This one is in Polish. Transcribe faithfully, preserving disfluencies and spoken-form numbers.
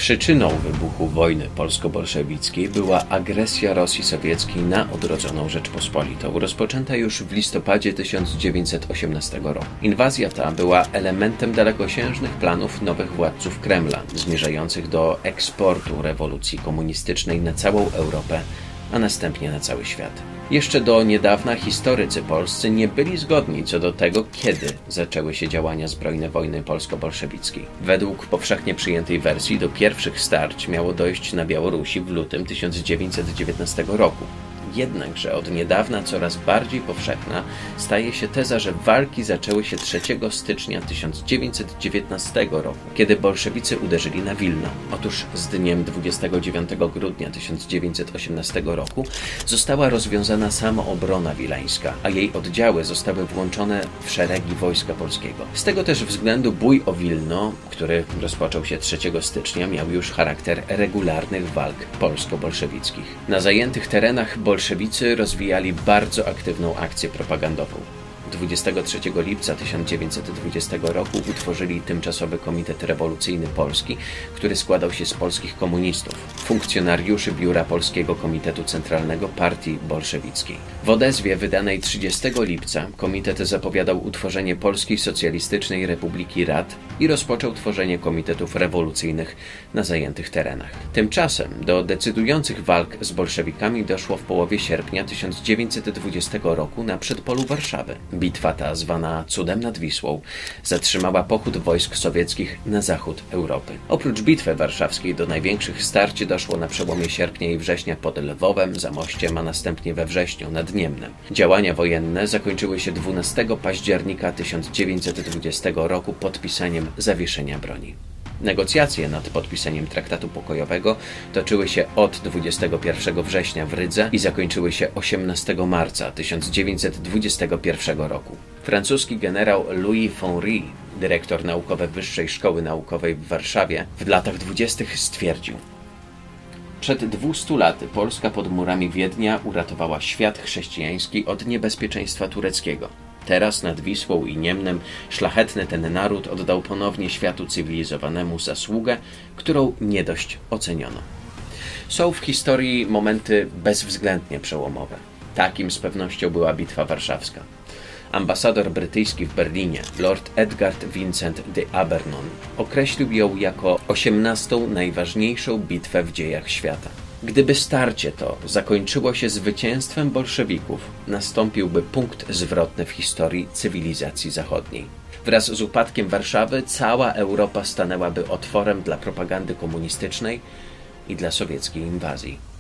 Przyczyną wybuchu wojny polsko-bolszewickiej była agresja Rosji Sowieckiej na odrodzoną Rzeczpospolitą, rozpoczęta już w listopadzie tysiąc dziewięćset osiemnastego roku. Inwazja ta była elementem dalekosiężnych planów nowych władców Kremla, zmierzających do eksportu rewolucji komunistycznej na całą Europę, a następnie na cały świat. Jeszcze do niedawna historycy polscy nie byli zgodni co do tego, kiedy zaczęły się działania zbrojne wojny polsko-bolszewickiej. Według powszechnie przyjętej wersji do pierwszych starć miało dojść na Białorusi w lutym tysiąc dziewięćset dziewiętnastego roku. Jednakże od niedawna coraz bardziej powszechna staje się teza, że walki zaczęły się trzeciego stycznia tysiąc dziewięćset dziewiętnastego roku, kiedy bolszewicy uderzyli na Wilno. Otóż z dniem dwudziestego dziewiątego grudnia tysiąc dziewięćset osiemnastego roku została rozwiązana samoobrona wileńska, a jej oddziały zostały włączone w szeregi Wojska Polskiego. Z tego też względu bój o Wilno, który rozpoczął się trzeciego stycznia, miał już charakter regularnych walk polsko-bolszewickich. Na zajętych terenach bolszewicy rozwijali bardzo aktywną akcję propagandową. dwudziestego trzeciego lipca tysiąc dziewięćset dwudziestego roku utworzyli Tymczasowy Komitet Rewolucyjny Polski, który składał się z polskich komunistów, funkcjonariuszy Biura Polskiego Komitetu Centralnego Partii Bolszewickiej. W odezwie wydanej trzydziestego lipca komitet zapowiadał utworzenie Polskiej Socjalistycznej Republiki Rad i rozpoczął tworzenie komitetów rewolucyjnych na zajętych terenach. Tymczasem do decydujących walk z bolszewikami doszło w połowie sierpnia tysiąc dziewięćset dwudziestego roku na przedpolu Warszawy. Bitwa ta, zwana Cudem nad Wisłą, zatrzymała pochód wojsk sowieckich na zachód Europy. Oprócz Bitwy Warszawskiej do największych starć doszło na przełomie sierpnia i września pod Lwowem, Zamościem, a następnie we wrześniu nad Niemnem. Działania wojenne zakończyły się dwunastego października tysiąc dziewięćset dwudziestego roku podpisaniem zawieszenia broni. Negocjacje nad podpisaniem traktatu pokojowego toczyły się od dwudziestego pierwszego września w Rydze i zakończyły się osiemnastego marca tysiąc dziewięćset dwudziestego pierwszego roku. Francuski generał Louis Fonry, dyrektor naukowy Wyższej Szkoły Naukowej w Warszawie, w latach dwudziestych stwierdził: przed dwustu laty Polska pod murami Wiednia uratowała świat chrześcijański od niebezpieczeństwa tureckiego. Teraz nad Wisłą i Niemnem szlachetny ten naród oddał ponownie światu cywilizowanemu zasługę, którą nie dość oceniono. Są w historii momenty bezwzględnie przełomowe. Takim z pewnością była Bitwa Warszawska. Ambasador brytyjski w Berlinie, Lord Edgard Vincent de Abernon, określił ją jako osiemnastą najważniejszą bitwę w dziejach świata. Gdyby starcie to zakończyło się zwycięstwem bolszewików, nastąpiłby punkt zwrotny w historii cywilizacji zachodniej. Wraz z upadkiem Warszawy cała Europa stanęłaby otworem dla propagandy komunistycznej i dla sowieckiej inwazji.